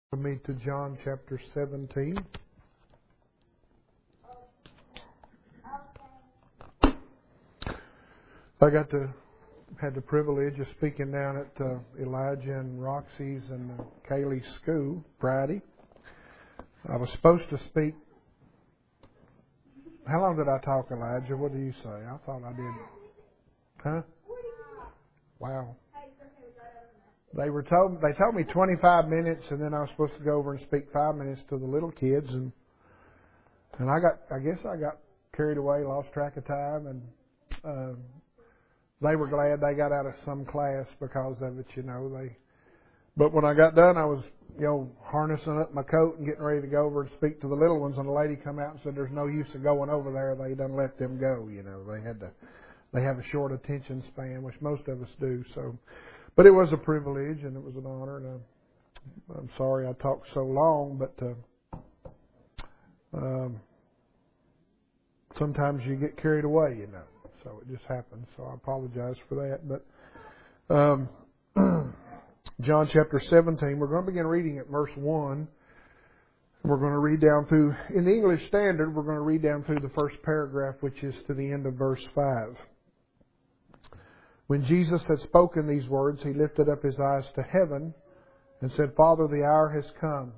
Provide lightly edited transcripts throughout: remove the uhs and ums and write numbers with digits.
Me to John chapter 17. Had the privilege of speaking down at Elijah and Roxy's and Kaylee's school Friday. I was supposed to speak. How long did I talk, Elijah? What do you say? I thought I did. Huh? Wow. They told me 25 minutes, and then I was supposed to go over and speak 5 minutes to the little kids, and I guess I got carried away, lost track of time, and they were glad they got out of some class because of it, But when I got done, I was, harnessing up my coat and getting ready to go over and speak to the little ones, and a lady come out and said, "There's no use of going over there. They done let them go." They have a short attention span, which most of us do, so. But it was a privilege and it was an honor, and I'm sorry I talked so long, but sometimes you get carried away, so it just happens. So I apologize for that. But John chapter 17, we're going to begin reading at verse 1. And we're going to read down through, in the English Standard, we're going to read down through the first paragraph, which is to the end of verse 5. When Jesus had spoken these words, he lifted up his eyes to heaven and said, "Father, the hour has come.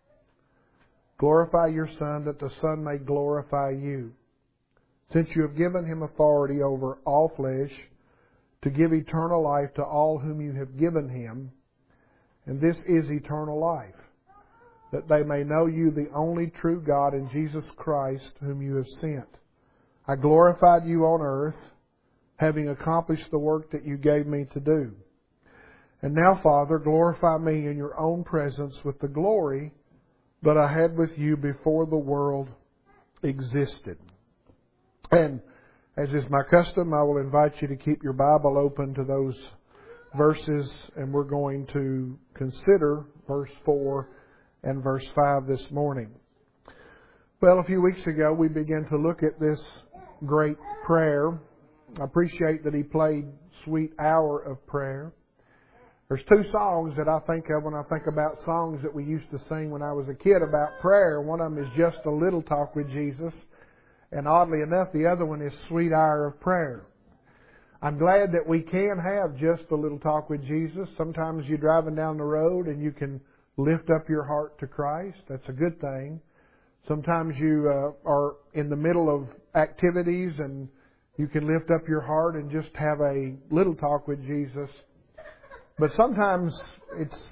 Glorify your Son, that the Son may glorify you, since you have given him authority over all flesh, to give eternal life to all whom you have given him. And this is eternal life, that they may know you, the only true God, and Jesus Christ, whom you have sent. I glorified you on earth, having accomplished the work that you gave me to do. And now, Father, glorify me in your own presence with the glory that I had with you before the world existed." And as is my custom, I will invite you to keep your Bible open to those verses, and we're going to consider verse 4 and verse 5 this morning. Well, a few weeks ago, we began to look at this great prayer. I appreciate that he played Sweet Hour of Prayer. There's two songs that I think of when I think about songs that we used to sing when I was a kid about prayer. One of them is Just a Little Talk with Jesus. And oddly enough, the other one is Sweet Hour of Prayer. I'm glad that we can have just a little talk with Jesus. Sometimes you're driving down the road and you can lift up your heart to Christ. That's a good thing. Sometimes you are in the middle of activities and you can lift up your heart and just have a little talk with Jesus. But sometimes it's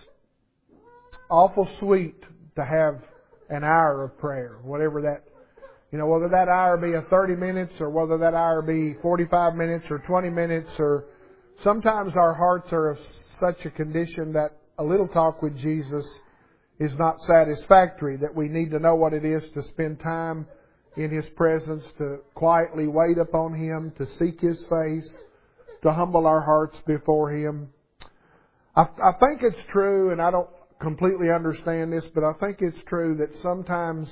awful sweet to have an hour of prayer, whatever that, whether that hour be a 30 minutes or whether that hour be 45 minutes or 20 minutes, or sometimes our hearts are of such a condition that a little talk with Jesus is not satisfactory, that we need to know what it is to spend time in His presence, to quietly wait upon Him, to seek His face, to humble our hearts before Him. I think it's true, and I don't completely understand this, but I think it's true that sometimes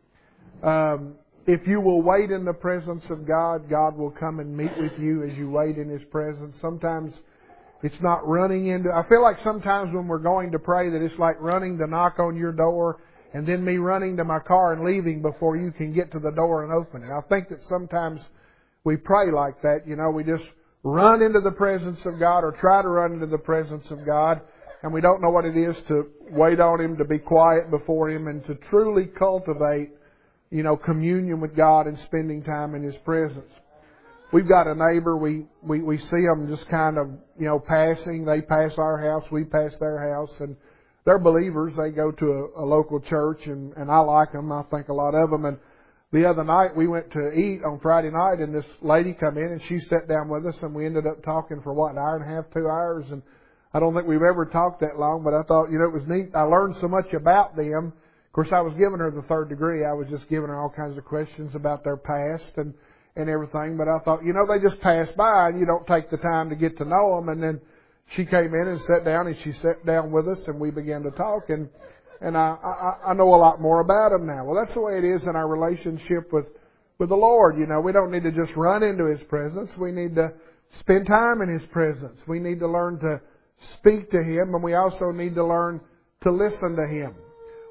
if you will wait in the presence of God, God will come and meet with you as you wait in His presence. Sometimes it's not running into... I feel like sometimes when we're going to pray that it's like running to knock on your door and then me running to my car and leaving before you can get to the door and open it. I think that sometimes we pray like that. We just run into the presence of God or try to run into the presence of God, and we don't know what it is to wait on Him, to be quiet before Him, and to truly cultivate, communion with God and spending time in His presence. We've got a neighbor, we see them just kind of, passing. They pass our house, we pass their house, and they're believers. They go to a local church, and I like them. I think a lot of them. And the other night we went to eat on Friday night, and this lady come in and she sat down with us, and we ended up talking for an hour and a half, 2 hours. And I don't think we've ever talked that long, but I thought, it was neat. I learned so much about them. Of course, I was giving her the third degree. I was just giving her all kinds of questions about their past and everything. But I thought, they just pass by and you don't take the time to get to know them. And then she came in and sat down, and she sat down with us, and we began to talk, and I know a lot more about Him now. Well, that's the way it is in our relationship with the Lord. We don't need to just run into His presence. We need to spend time in His presence. We need to learn to speak to Him, and we also need to learn to listen to Him.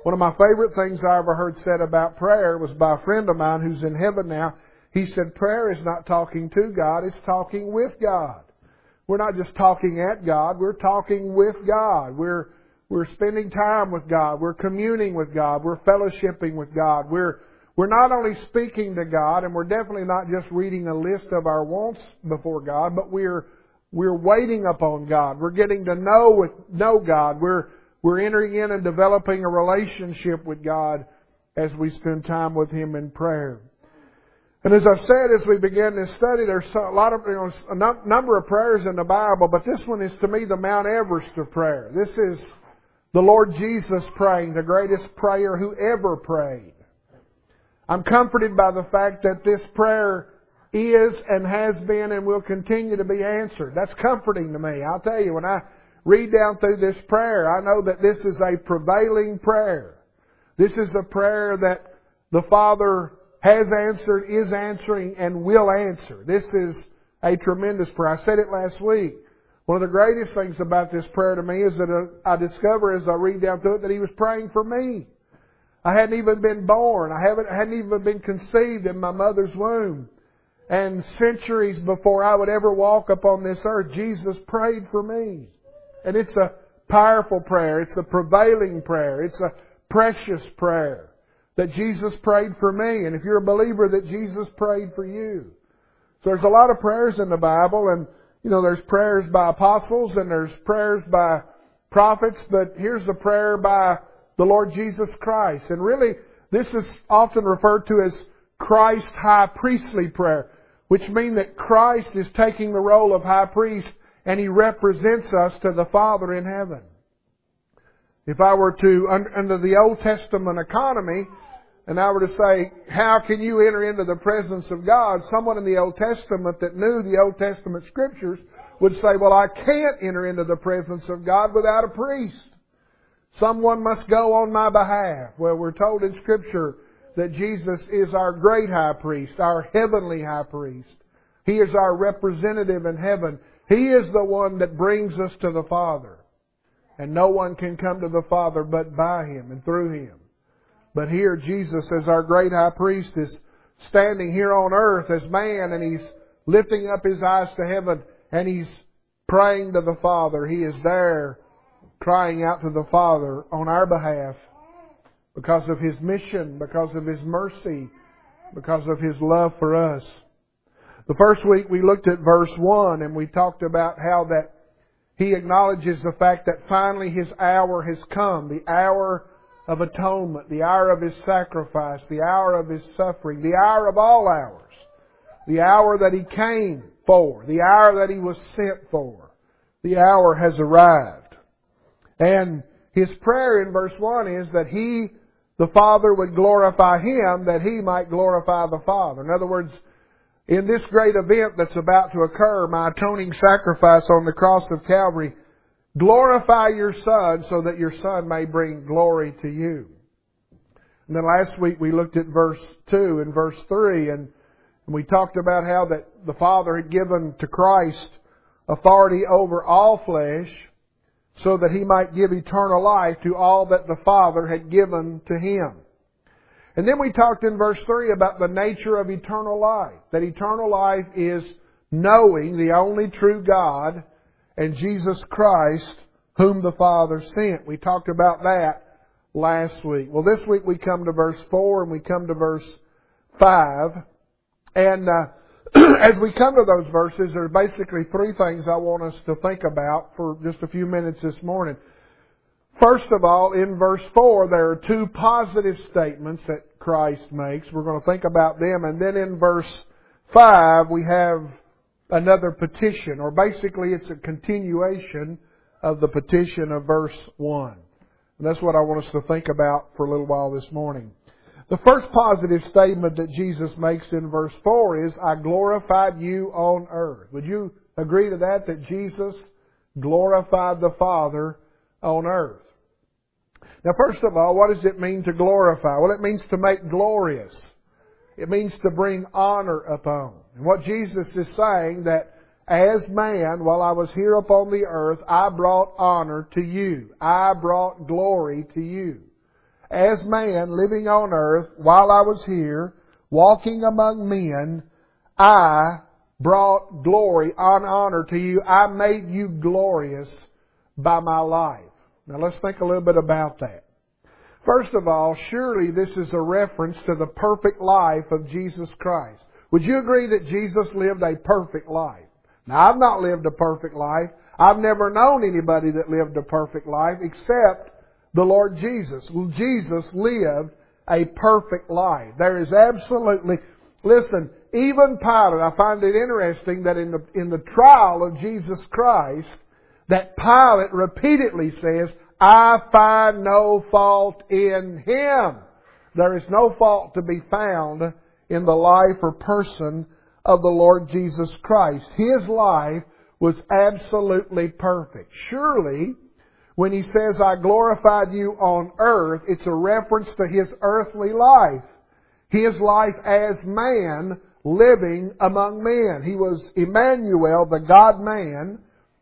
One of my favorite things I ever heard said about prayer was by a friend of mine who's in heaven now. He said, prayer is not talking to God, it's talking with God. We're not just talking at God, we're talking with God. We're spending time with God. We're communing with God. We're fellowshipping with God. We're not only speaking to God, and we're definitely not just reading a list of our wants before God, but we're waiting upon God. We're getting to know God. We're entering in and developing a relationship with God as we spend time with Him in prayer. And as I said, as we began this study, there's a number of prayers in the Bible, but this one is to me the Mount Everest of prayer. This is the Lord Jesus praying, the greatest prayer who ever prayed. I'm comforted by the fact that this prayer is and has been and will continue to be answered. That's comforting to me. I'll tell you, when I read down through this prayer, I know that this is a prevailing prayer. This is a prayer that the Father has answered, is answering, and will answer. This is a tremendous prayer. I said it last week. One of the greatest things about this prayer to me is that I discover as I read down through it that He was praying for me. I hadn't even been born. I hadn't even been conceived in my mother's womb. And centuries before I would ever walk upon this earth, Jesus prayed for me. And it's a powerful prayer. It's a prevailing prayer. It's a precious prayer that Jesus prayed for me. And if you're a believer, that Jesus prayed for you. So there's a lot of prayers in the Bible, and there's prayers by apostles and there's prayers by prophets, but here's a prayer by the Lord Jesus Christ. And really, this is often referred to as Christ's high priestly prayer, which means that Christ is taking the role of high priest and He represents us to the Father in heaven. If I were to, under the Old Testament economy, and I were to say, how can you enter into the presence of God? Someone in the Old Testament that knew the Old Testament Scriptures would say, well, I can't enter into the presence of God without a priest. Someone must go on my behalf. Well, we're told in Scripture that Jesus is our great high priest, our heavenly high priest. He is our representative in heaven. He is the one that brings us to the Father. And no one can come to the Father but by Him and through Him. But here Jesus, as our great high priest, is standing here on earth as man, and He's lifting up His eyes to heaven, and He's praying to the Father. He is there crying out to the Father on our behalf because of His mission, because of His mercy, because of His love for us. The first week we looked at verse 1, and we talked about how that He acknowledges the fact that finally His hour has come, the hour of atonement, the hour of His sacrifice, the hour of His suffering, the hour of all hours, the hour that He came for, the hour that He was sent for. The hour has arrived. And His prayer in verse 1 is that He, the Father, would glorify Him, that He might glorify the Father. In other words, in this great event that's about to occur, my atoning sacrifice on the cross of Calvary, glorify your Son so that your Son may bring glory to you. And then last week we looked at verse 2 and verse 3, and we talked about how that the Father had given to Christ authority over all flesh so that He might give eternal life to all that the Father had given to Him. And then we talked in verse 3 about the nature of eternal life. That eternal life is knowing the only true God and Jesus Christ, whom the Father sent. We talked about that last week. Well, this week we come to verse 4 and we come to verse 5. And as we come to those verses, there are basically three things I want us to think about for just a few minutes this morning. First of all, in verse 4, there are two positive statements that Christ makes. We're going to think about them. And then in verse 5, we have another petition, or basically it's a continuation of the petition of verse 1. And that's what I want us to think about for a little while this morning. The first positive statement that Jesus makes in verse 4 is, I glorified you on earth. Would you agree to that? That Jesus glorified the Father on earth. Now, first of all, what does it mean to glorify? Well, it means to make glorious. It means to bring honor upon. And what Jesus is saying, that as man, while I was here upon the earth, I brought honor to you. I brought glory to you. as man living on earth while I was here, walking among men, I brought glory and honor to you. I made you glorious by my life. Now let's think a little bit about that. First of all, surely this is a reference to the perfect life of Jesus Christ. Would you agree that Jesus lived a perfect life? Now, I've not lived a perfect life. I've never known anybody that lived a perfect life except the Lord Jesus. Jesus lived a perfect life. There is absolutely... Listen, even Pilate, I find it interesting that in the trial of Jesus Christ, that Pilate repeatedly says, I find no fault in Him. There is no fault to be found in the life or person of the Lord Jesus Christ. His life was absolutely perfect. Surely, when He says, I glorified you on earth, it's a reference to His earthly life. His life as man living among men. He was Emmanuel, the God-man,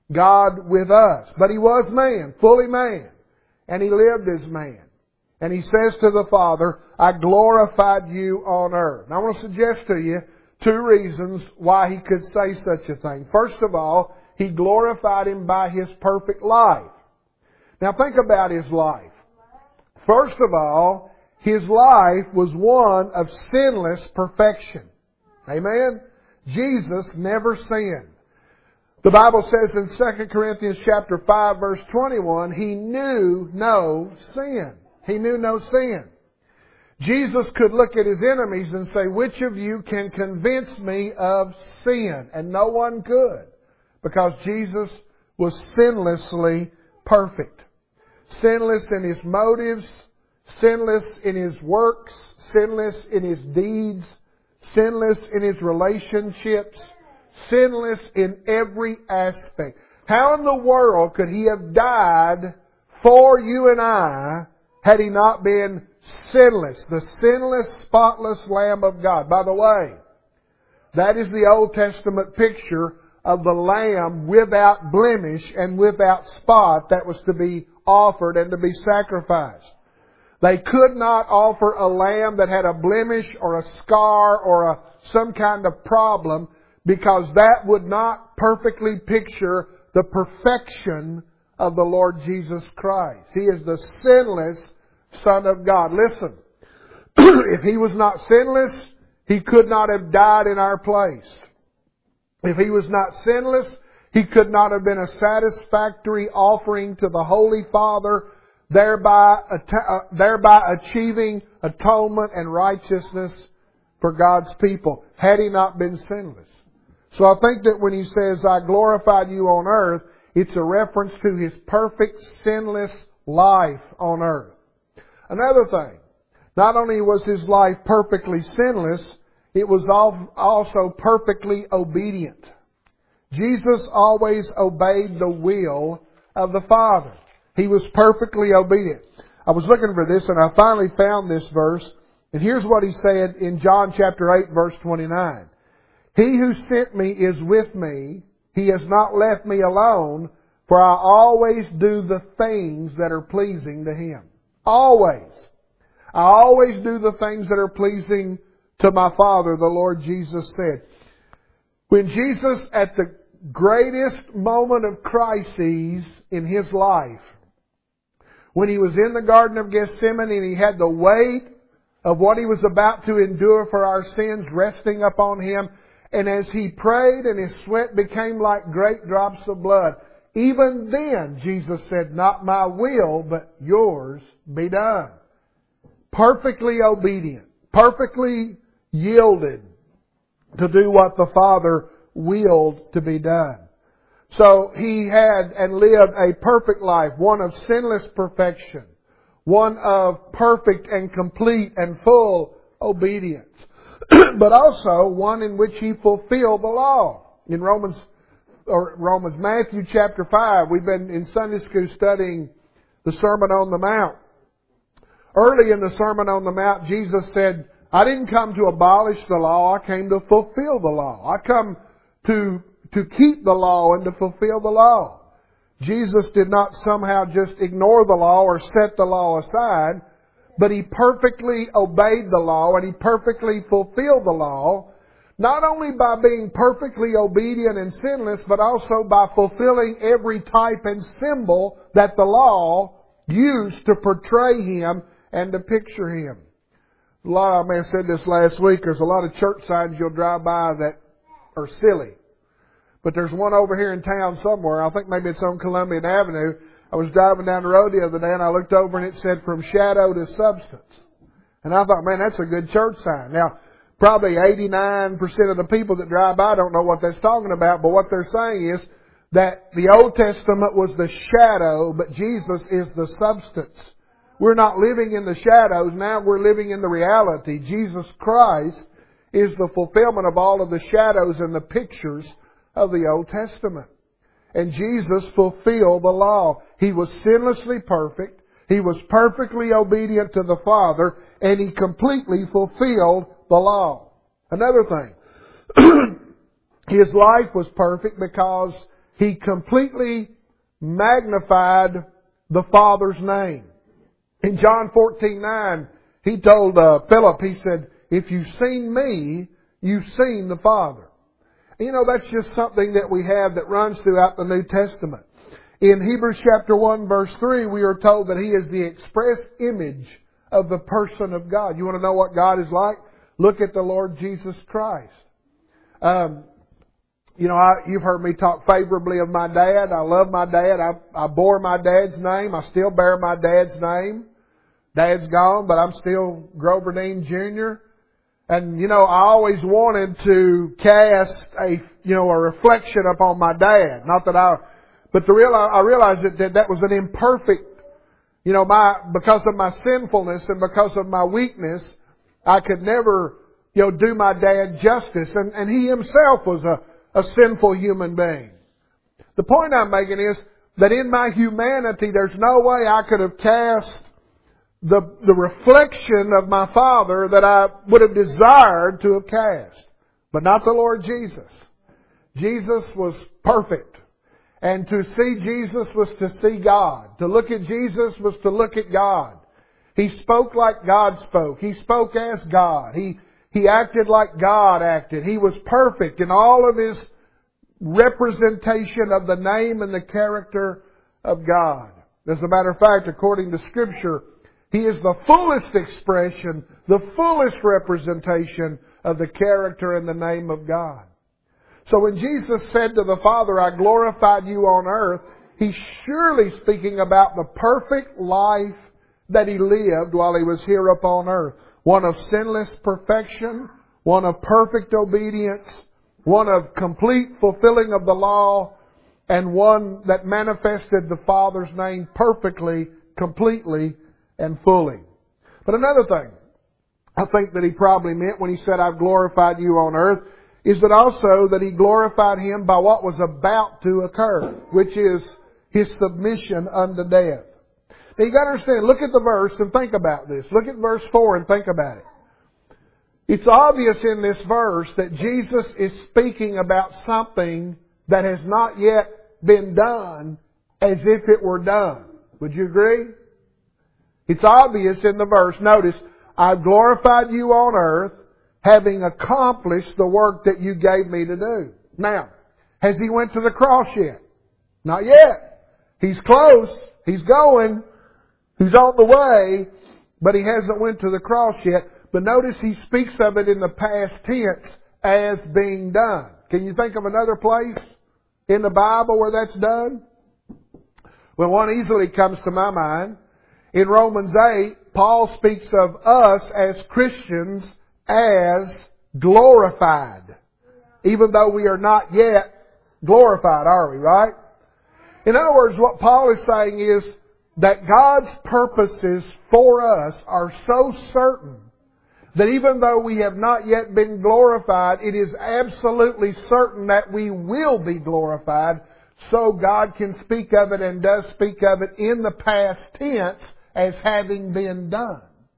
God with us. But He was man, fully man. And He lived as man. And He says to the Father, I glorified you on earth. Now I want to suggest to you two reasons why He could say such a thing. First of all, He glorified Him by His perfect life. Now think about His life. First of all, His life was one of sinless perfection. Amen? Jesus never sinned. The Bible says in 2 Corinthians chapter 5 verse 21, He knew no sin. He knew no sin. Jesus could look at His enemies and say, which of you can convince me of sin? And no one could, because Jesus was sinlessly perfect. Sinless in His motives, sinless in His works, sinless in His deeds, sinless in His relationships, sinless in every aspect. How in the world could He have died for you and I had He not been sinless? The sinless, spotless Lamb of God. By the way, that is the Old Testament picture of the Lamb without blemish and without spot that was to be offered and to be sacrificed. They could not offer a lamb that had a blemish or a scar or some kind of problem, because that would not perfectly picture the perfection of the Lord Jesus Christ. He is the sinless Son of God. Listen, if He was not sinless, He could not have died in our place. If He was not sinless, He could not have been a satisfactory offering to the Holy Father, thereby achieving atonement and righteousness for God's people, had He not been sinless. So I think that when He says, I glorified you on earth, it's a reference to His perfect, sinless life on earth. Another thing, not only was His life perfectly sinless, it was also perfectly obedient. Jesus always obeyed the will of the Father. He was perfectly obedient. I was looking for this and I finally found this verse. And here's what He said in John chapter 8 verse 29. He who sent me is with me. He has not left me alone, for I always do the things that are pleasing to Him. Always. I always do the things that are pleasing to my Father, the Lord Jesus said. When Jesus, at the greatest moment of crises in His life, when He was in the Garden of Gethsemane and He had the weight of what He was about to endure for our sins resting upon Him, and as He prayed and His sweat became like great drops of blood, even then Jesus said, not my will, but yours be done. Perfectly obedient, perfectly yielded to do what the Father willed to be done. So He had and lived a perfect life, one of sinless perfection, one of perfect and complete and full obedience, but also one in which He fulfilled the law. In Matthew chapter 5, we've been in Sunday school studying the Sermon on the Mount. Early in the Sermon on the Mount, Jesus said, I didn't come to abolish the law, I came to fulfill the law. I come to keep the law and to fulfill the law. Jesus did not somehow just ignore the law or set the law aside, but He perfectly obeyed the law and He perfectly fulfilled the law, not only by being perfectly obedient and sinless, but also by fulfilling every type and symbol that the law used to portray Him and to picture Him. I may have said this last week, there's a lot of church signs you'll drive by that are silly. But there's one over here in town somewhere, I think maybe it's on Columbian Avenue. I was driving down the road the other day and I looked over and it said, "From shadow to substance." And I thought, man, that's a good church sign. Now, probably 89% of the people that drive by don't know what that's talking about, but what they're saying is that the Old Testament was the shadow, but Jesus is the substance. We're not living in the shadows, now we're living in the reality. Jesus Christ is the fulfillment of all of the shadows and the pictures of the Old Testament. And Jesus fulfilled the law. He was sinlessly perfect. He was perfectly obedient to the Father, and He completely fulfilled the law. Another thing, His life was perfect because He completely magnified the Father's name. In John 14:9, He told Philip, He said, "If you've seen me, you've seen the Father." You know, that's just something that we have that runs throughout the New Testament. In Hebrews chapter 1 verse 3, we are told that He is the express image of the person of God. You want to know what God is like? Look at the Lord Jesus Christ. You've heard me talk favorably of my dad. I love my dad. I bore my dad's name. I still bear my dad's name. Dad's gone, but I'm still Grover Dean Jr. And, I always wanted to cast a reflection upon my dad. I realized that was an imperfect, because of my sinfulness and because of my weakness, I could never, do my dad justice. And he himself was a sinful human being. The point I'm making is that in my humanity, there's no way I could have cast the reflection of my Father that I would have desired to have cast. But not the Lord Jesus. Jesus was perfect. And to see Jesus was to see God. To look at Jesus was to look at God. He spoke like God spoke. He spoke as God. He acted like God acted. He was perfect in all of His representation of the name and the character of God. As a matter of fact, according to Scripture, He is the fullest expression, the fullest representation of the character and the name of God. So when Jesus said to the Father, "I glorified you on earth," He's surely speaking about the perfect life that He lived while He was here upon earth. One of sinless perfection, one of perfect obedience, one of complete fulfilling of the law, and one that manifested the Father's name perfectly, completely, and fully. But another thing I think that He probably meant when He said, "I've glorified you on earth," is that also that He glorified Him by what was about to occur, which is His submission unto death. Now you got to understand, look at the verse and think about this. Look at verse 4 and think about it. It's obvious in this verse that Jesus is speaking about something that has not yet been done as if it were done. Would you agree? It's obvious in the verse. Notice, "I've glorified you on earth, having accomplished the work that you gave me to do." Now, has He went to the cross yet? Not yet. He's close. He's going. He's on the way, but He hasn't went to the cross yet. But notice He speaks of it in the past tense as being done. Can you think of another place in the Bible where that's done? Well, one easily comes to my mind. In Romans 8, Paul speaks of us as Christians as glorified. Even though we are not yet glorified, are we, right? In other words, what Paul is saying is that God's purposes for us are so certain that even though we have not yet been glorified, it is absolutely certain that we will be glorified, so God can speak of it and does speak of it in the past tense as having been done.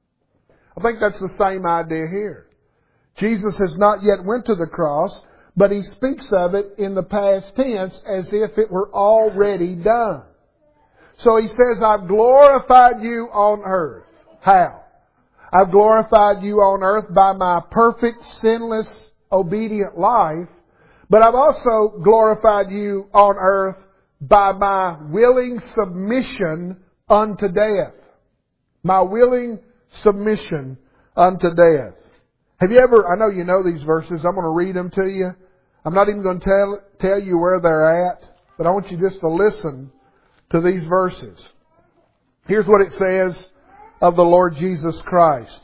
I think that's the same idea here. Jesus has not yet went to the cross, but He speaks of it in the past tense as if it were already done. So He says, "I've glorified you on earth." How? I've glorified You on earth by my perfect, sinless, obedient life. But I've also glorified You on earth by my willing submission unto death. My willing submission unto death. Have you ever, I know you know these verses, I'm going to read them to you. I'm not even going to tell you where they're at, but I want you just to listen to these verses. Here's what it says of the Lord Jesus Christ.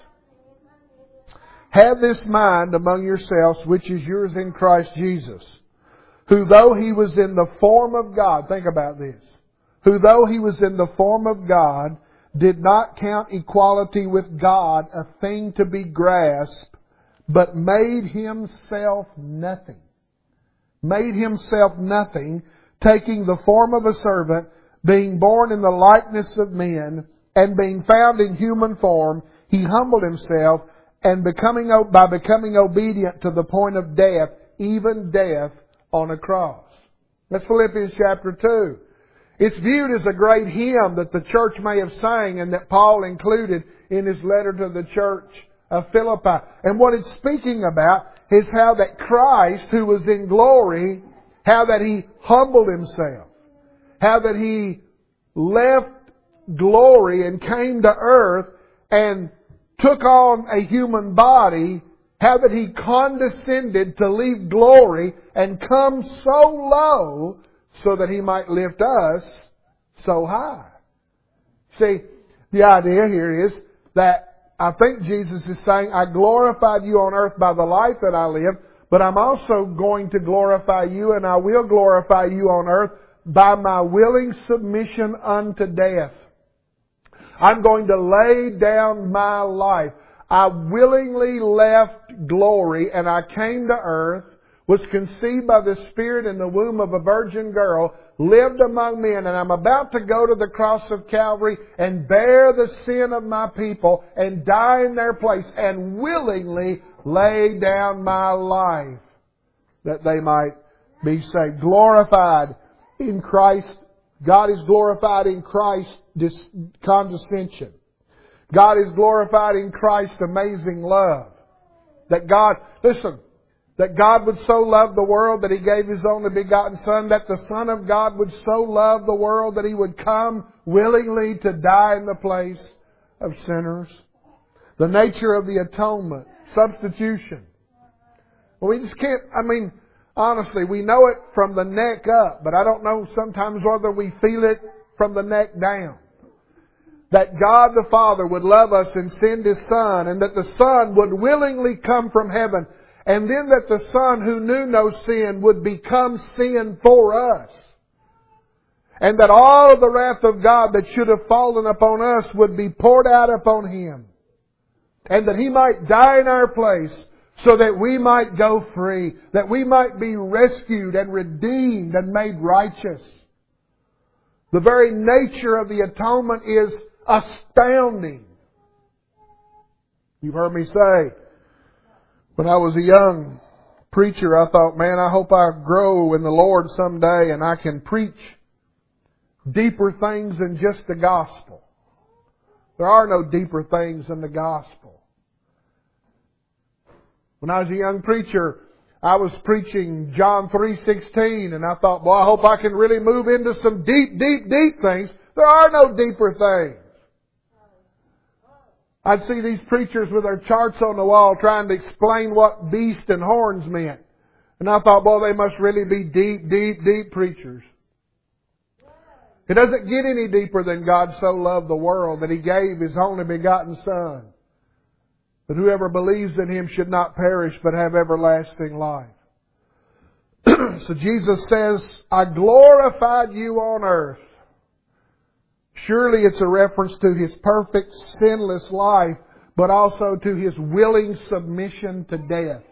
Have this mind among yourselves, which is yours in Christ Jesus, who though He was in the form of God, think about this, who though He was in the form of God, did not count equality with God a thing to be grasped, but made Himself nothing. Made Himself nothing, taking the form of a servant, being born in the likeness of men, and being found in human form, He humbled Himself, and by becoming obedient to the point of death, even death on a cross. That's Philippians chapter 2. It's viewed as a great hymn that the church may have sang and that Paul included in his letter to the church of Philippi. And what it's speaking about is how that Christ, who was in glory, how that He humbled Himself. How that He left glory and came to earth and took on a human body. How that He condescended to leave glory and come so low so that He might lift us so high. See, the idea here is that I think Jesus is saying, I glorified You on earth by the life that I live, but I'm also going to glorify You, and I will glorify You on earth by my willing submission unto death. I'm going to lay down my life. I willingly left glory and I came to earth, was conceived by the Spirit in the womb of a virgin girl, lived among men, and I'm about to go to the cross of Calvary and bear the sin of my people and die in their place and willingly lay down my life that they might be saved. Glorified in Christ. God is glorified in Christ's condescension. God is glorified in Christ's amazing love. That God would so love the world that He gave His only begotten Son, that the Son of God would so love the world that He would come willingly to die in the place of sinners. The nature of the atonement, substitution. Well, we just can't, honestly, we know it from the neck up, but I don't know sometimes whether we feel it from the neck down. That God the Father would love us and send His Son, and that the Son would willingly come from heaven, and then that the Son who knew no sin would become sin for us. And that all of the wrath of God that should have fallen upon us would be poured out upon Him. And that He might die in our place so that we might go free, that we might be rescued and redeemed and made righteous. The very nature of the atonement is astounding. You've heard me say, when I was a young preacher, I thought, man, I hope I grow in the Lord someday and I can preach deeper things than just the gospel. There are no deeper things than the gospel. When I was a young preacher, I was preaching John 3:16, and I thought, well, I hope I can really move into some deep, deep, deep things. There are no deeper things. I'd see these preachers with their charts on the wall trying to explain what beast and horns meant. And I thought, well, they must really be deep, deep, deep preachers. It doesn't get any deeper than God so loved the world that He gave His only begotten Son, that whoever believes in Him should not perish but have everlasting life. So Jesus says, I glorified You on earth. Surely it's a reference to His perfect, sinless life, but also to His willing submission to death.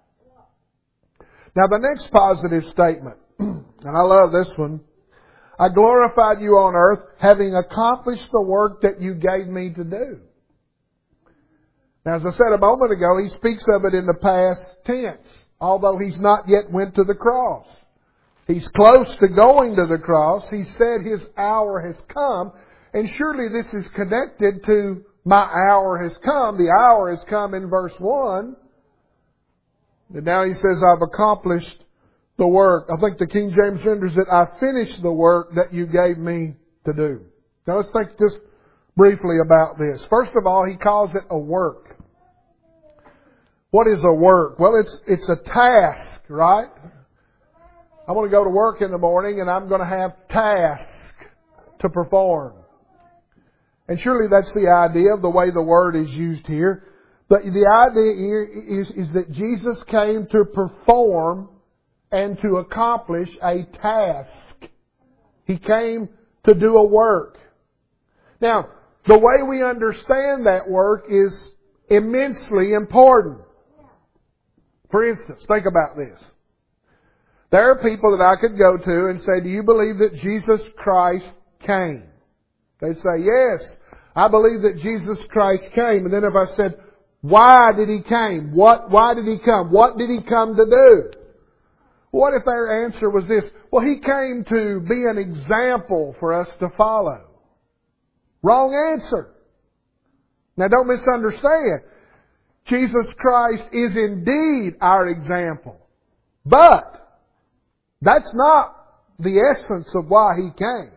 Now the next positive statement, and I love this one, I glorified You on earth, having accomplished the work that You gave Me to do. Now, as I said a moment ago, He speaks of it in the past tense, although He's not yet went to the cross. He's close to going to the cross. He said His hour has come. And surely this is connected to My hour has come. The hour has come in verse 1. And now he says, I've accomplished the work. I think the King James renders it, I finished the work that you gave me to do. Now let's think just briefly about this. First of all, he calls it a work. What is a work? Well, it's a task, right? I'm going to go to work in the morning and I'm going to have tasks to perform. And surely that's the idea of the way the word is used here. But the idea here is that Jesus came to perform and to accomplish a task. He came to do a work. Now, the way we understand that work is immensely important. For instance, think about this. There are people that I could go to and say, do you believe that Jesus Christ came? They'd say, yes, I believe that Jesus Christ came. And then if I said, why did He came? Why did He come? What did He come to do? What if their answer was this? Well, He came to be an example for us to follow. Wrong answer. Now don't misunderstand. Jesus Christ is indeed our example. But that's not the essence of why He came.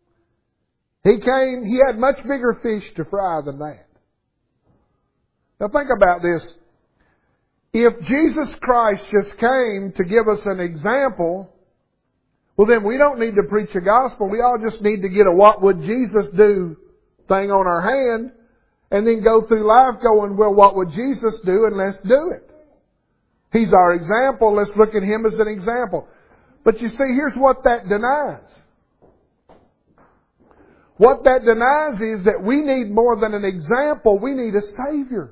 He had much bigger fish to fry than that. Now think about this. If Jesus Christ just came to give us an example, well then we don't need to preach a gospel. We all just need to get a what would Jesus do thing on our hand and then go through life going, well, what would Jesus do? And let's do it. He's our example. Let's look at Him as an example. But you see, here's what that denies. What that denies is that we need more than an example. We need a Savior.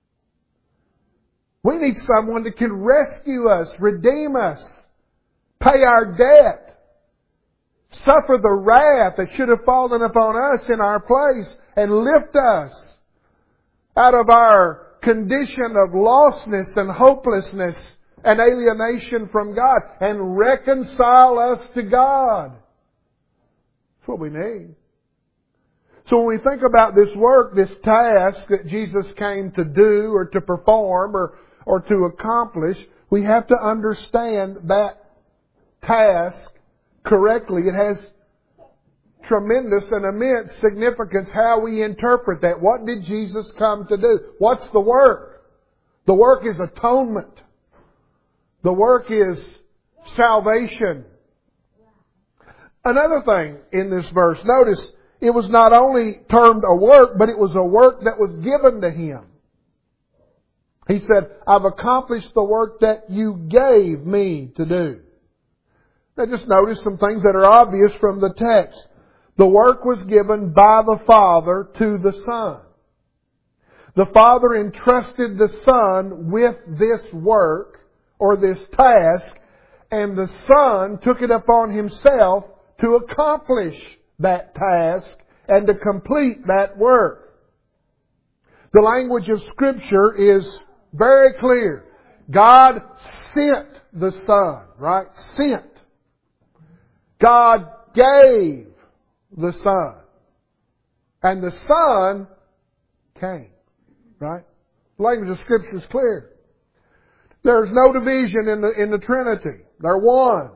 We need someone that can rescue us, redeem us, pay our debt, suffer the wrath that should have fallen upon us in our place, and lift us out of our condition of lostness and hopelessness and alienation from God and reconcile us to God. That's what we need. So when we think about this work, this task that Jesus came to do or to perform or to accomplish, we have to understand that task correctly. It has tremendous and immense significance how we interpret that. What did Jesus come to do? What's the work? The work is atonement. The work is salvation. Another thing in this verse, notice, it was not only termed a work, but it was a work that was given to Him. He said, I've accomplished the work that you gave me to do. Now just notice some things that are obvious from the text. The work was given by the Father to the Son. The Father entrusted the Son with this work or this task, and the Son took it upon Himself to accomplish that task and to complete that work. The language of Scripture is very clear. God sent the Son, right? Sent. God gave the Son. And the Son came, right? The language of Scripture is clear. There's no division in the Trinity. They're one.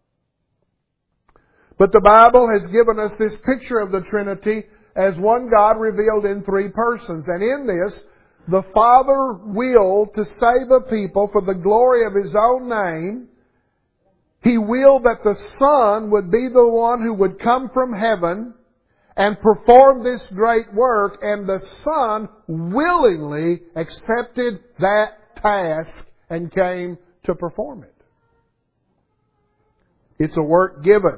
But the Bible has given us this picture of the Trinity as one God revealed in three persons. And in this, the Father willed to save a people for the glory of His own name. He willed that the Son would be the one who would come from heaven and perform this great work. And the Son willingly accepted that task and came to perform it. It's a work given.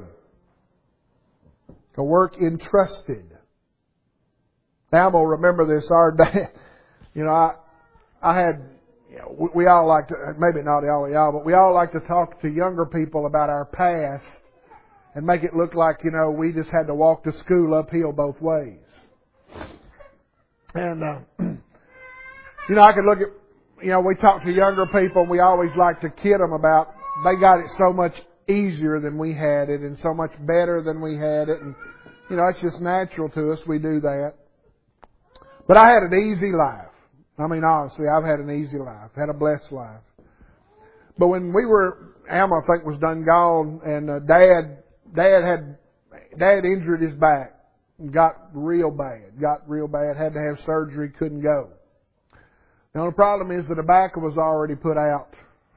A work entrusted. Now I'm going to remember this. Our day, I had, we all like to, maybe not all of y'all, but we all like to talk to younger people about our past and make it look like, we just had to walk to school uphill both ways. And, I could look at, we talk to younger people and we always like to kid them about they got it so much easier than we had it and so much better than we had it. And, it's just natural to us. We do that. But I had an easy life. I mean, honestly, I've had an easy life. Had a blessed life. But when we were, Alma, I think, was done gone, and Dad injured his back. Got real bad. Had to have surgery. Couldn't go. The only problem is the tobacco was already put out.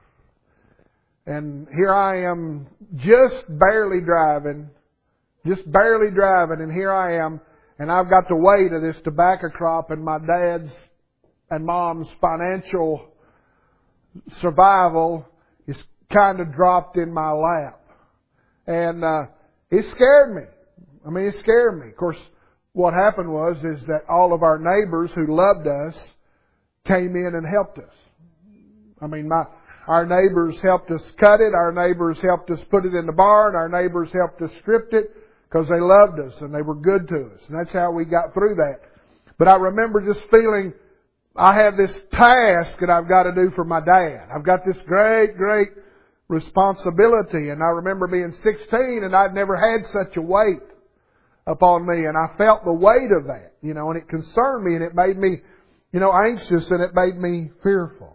And here I am just barely driving, and here I am, and I've got the weight of this tobacco crop and my dad's and Mom's financial survival is kind of dropped in my lap. And it scared me. I mean, it scared me. Of course, what happened is that all of our neighbors who loved us came in and helped us. I mean, our neighbors helped us cut it. Our neighbors helped us put it in the barn. Our neighbors helped us strip it because they loved us and they were good to us. And that's how we got through that. But I remember just feeling I have this task that I've got to do for my dad. I've got this great, great responsibility. And I remember being 16 and I'd never had such a weight upon me. And I felt the weight of that, and it concerned me and it made me, anxious and it made me fearful.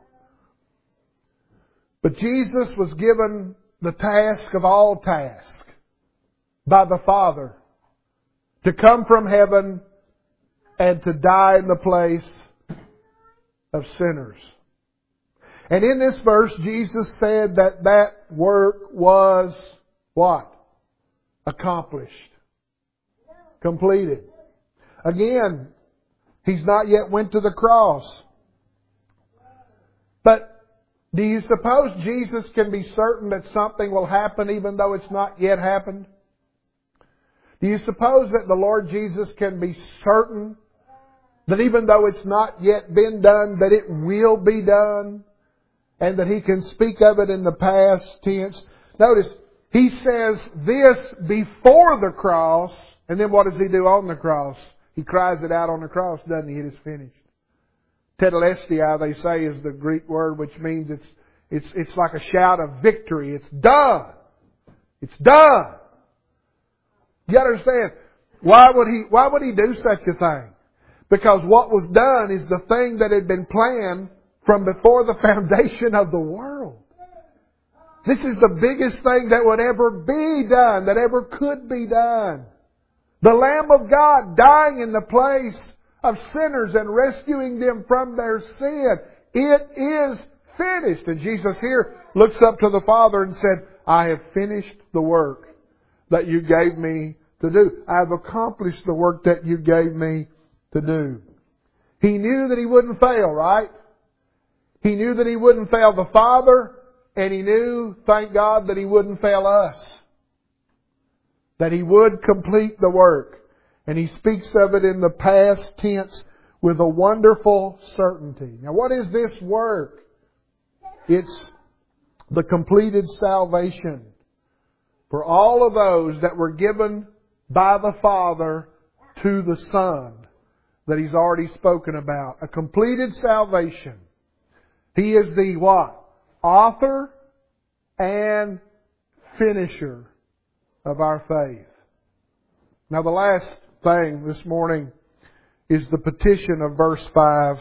But Jesus was given the task of all tasks by the Father to come from heaven and to die in the place of sinners. And in this verse, Jesus said that work was what? Accomplished. Completed. Again, He's not yet went to the cross. But do you suppose Jesus can be certain that something will happen even though it's not yet happened? Do you suppose that the Lord Jesus can be certain that even though it's not yet been done, that it will be done? And that He can speak of it in the past tense? Notice, He says this before the cross, and then what does He do on the cross? He cries it out on the cross, doesn't He? It is finished. Tetelestai, they say, is the Greek word, which means it's like a shout of victory. It's done. It's done. You understand? Why would He do such a thing? Because what was done is the thing that had been planned from before the foundation of the world. This is the biggest thing that would ever be done, that ever could be done. The Lamb of God dying in the place of sinners and rescuing them from their sin. It is finished. And Jesus here looks up to the Father and said, I have finished the work that you gave me to do. I have accomplished the work that you gave me to do. He knew that He wouldn't fail, right? He knew that He wouldn't fail the Father, and He knew, thank God, that He wouldn't fail us. That He would complete the work. And He speaks of it in the past tense with a wonderful certainty. Now, what is this work? It's the completed salvation for all of those that were given by the Father to the Son that He's already spoken about. A completed salvation. He is the what? Author and finisher of our faith. Now the last thing this morning is the petition of verse 5.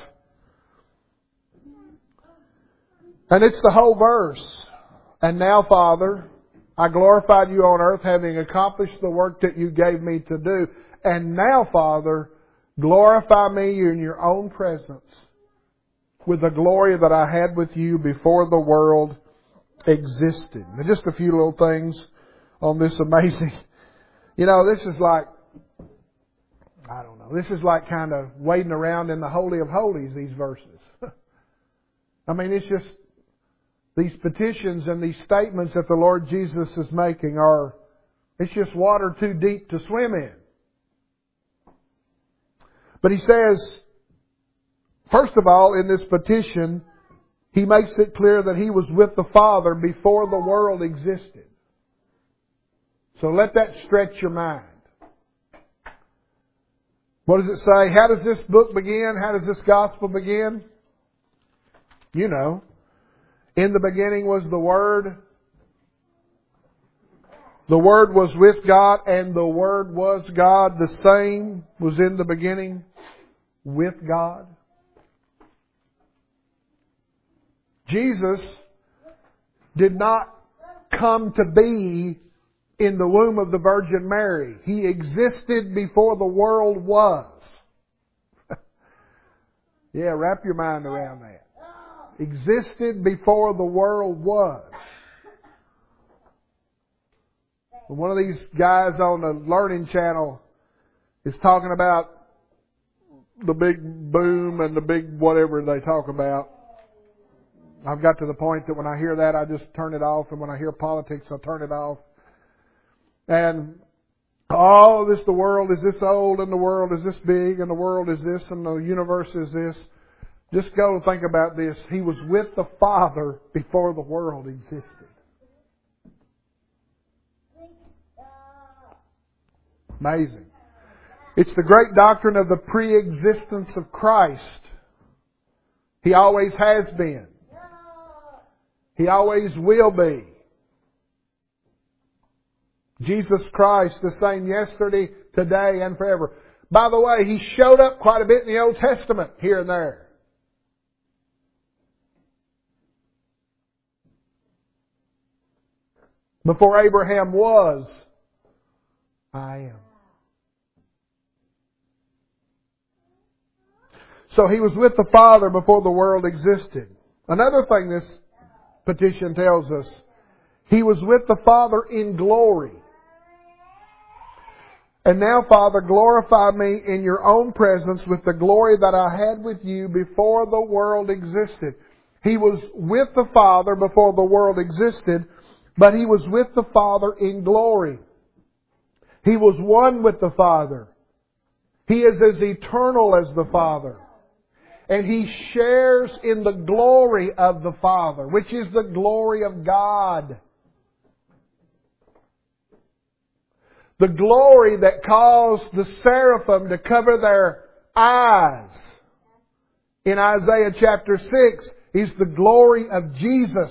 And it's the whole verse. And now, Father, I glorified You on earth, having accomplished the work that You gave me to do. And now, Father, glorify me in Your own presence with the glory that I had with You before the world existed. Now, just a few little things on this amazing. This is like, I don't know, this is like kind of wading around in the Holy of Holies, these verses. I mean, it's just, these petitions and these statements that the Lord Jesus is making it's just water too deep to swim in. But He says, first of all, in this petition, He makes it clear that He was with the Father before the world existed. So let that stretch your mind. What does it say? How does this book begin? How does this gospel begin? You know. In the beginning was the Word. The Word was with God, and the Word was God. The same was in the beginning with God? Jesus did not come to be in the womb of the Virgin Mary. He existed before the world was. Yeah, wrap your mind around that. Existed before the world was. One of these guys on the Learning Channel is talking about the big boom and the big whatever they talk about. I've got to the point that when I hear that, I just turn it off. And when I hear politics, I turn it off. And, the world is this old, and the world is this big, and the world is this, and the universe is this. Just go and think about this. He was with the Father before the world existed. Amazing. It's the great doctrine of the pre-existence of Christ. He always has been. He always will be. Jesus Christ, the same yesterday, today, and forever. By the way, He showed up quite a bit in the Old Testament, here and there. Before Abraham was, I am. So He was with the Father before the world existed. Another thing this petition tells us, He was with the Father in glory. And now, Father, glorify me in your own presence with the glory that I had with you before the world existed. He was with the Father before the world existed, but He was with the Father in glory. He was one with the Father. He is as eternal as the Father. And He shares in the glory of the Father, which is the glory of God. The glory that caused the seraphim to cover their eyes in Isaiah chapter 6 is the glory of Jesus.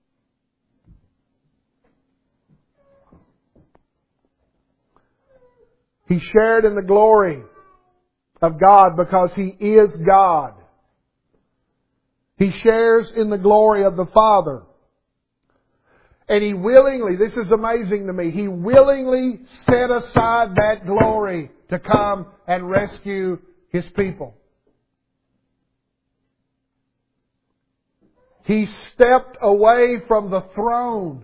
He shared in the glory of God because He is God. He shares in the glory of the Father. And He willingly, this is amazing to me, He willingly set aside that glory to come and rescue His people. He stepped away from the throne.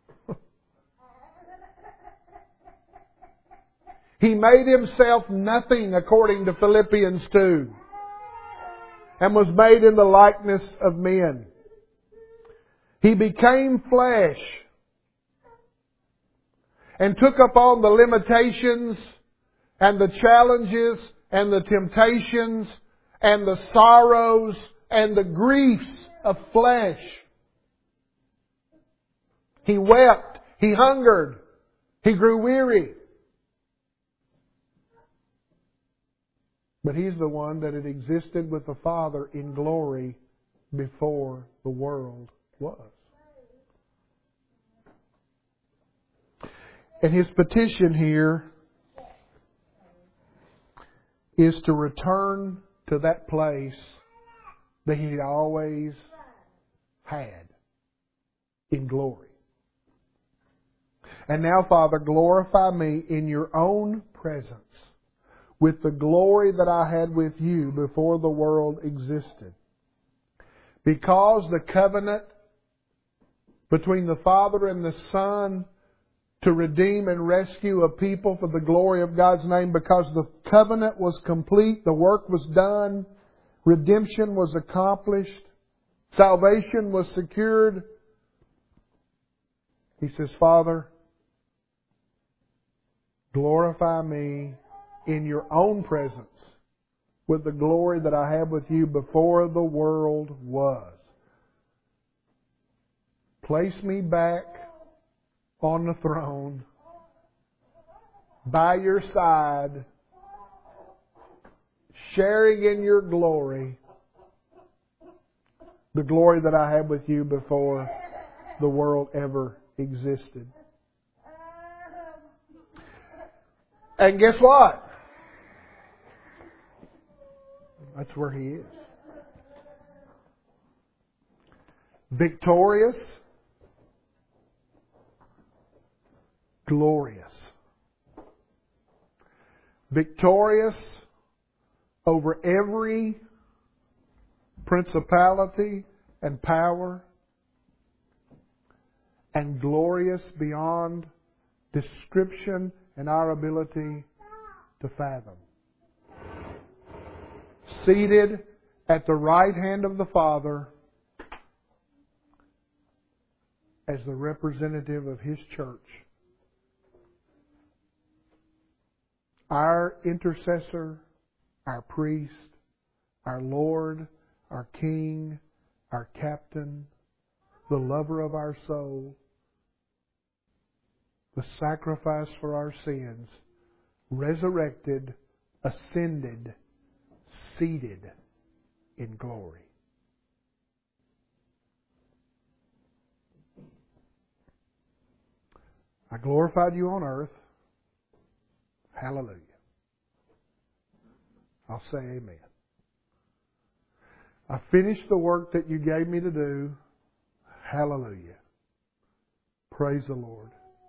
He made Himself nothing, according to Philippians 2, and was made in the likeness of men. He became flesh and took upon the limitations and the challenges and the temptations and the sorrows and the griefs of flesh. He wept. He hungered. He grew weary. But He's the one that had existed with the Father in glory before the world was. And His petition here is to return to that place that He always had in glory. And now, Father, glorify me in your own presence with the glory that I had with you before the world existed. Because the covenant between the Father and the Son to redeem and rescue a people for the glory of God's name, because the covenant was complete, the work was done, redemption was accomplished, salvation was secured. He says, Father, glorify me in your own presence with the glory that I had with you before the world was. Place me back on the throne, by your side, sharing in your glory, the glory that I had with you before the world ever existed. And guess what? That's where He is. Victorious, glorious. Victorious over every principality and power, and glorious beyond description and our ability to fathom. Seated at the right hand of the Father as the representative of His church. Our intercessor, our priest, our Lord, our King, our Captain, the lover of our soul, the sacrifice for our sins, resurrected, ascended, seated in glory. I glorified you on earth. Hallelujah. I'll say amen. I finished the work that you gave me to do. Hallelujah. Praise the Lord.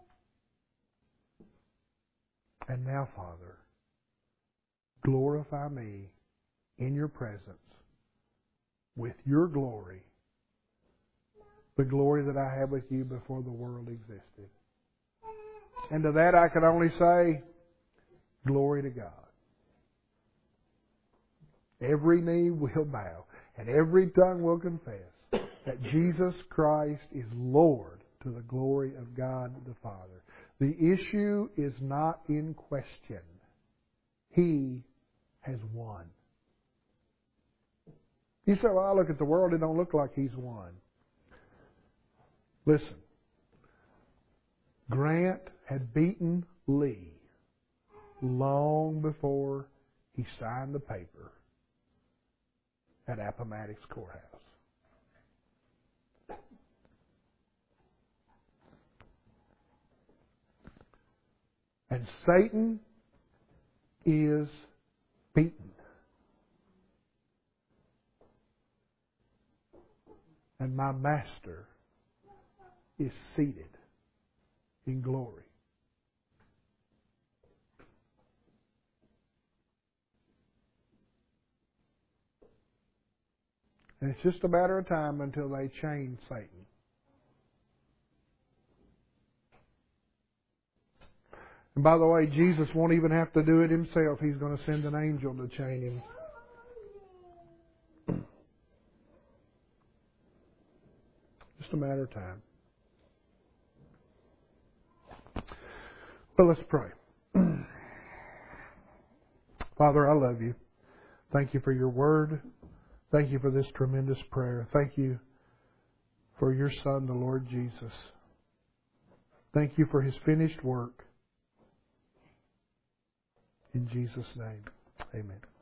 And now, Father, glorify me in your presence with your glory, the glory that I had with you before the world existed. And to that I can only say, glory to God. Every knee will bow and every tongue will confess that Jesus Christ is Lord to the glory of God the Father. The issue is not in question. He has won. You say, well, I look at the world, it don't look like He's won. Listen. Grant had beaten Lee long before he signed the paper at Appomattox Courthouse. And Satan is beaten. And my Master is seated in glory. And it's just a matter of time until they chain Satan. And by the way, Jesus won't even have to do it Himself. He's going to send an angel to chain him. Just a matter of time. Well, let's pray. Father, I love you. Thank you for your word. Thank you for this tremendous prayer. Thank you for your Son, the Lord Jesus. Thank you for His finished work. In Jesus' name, amen.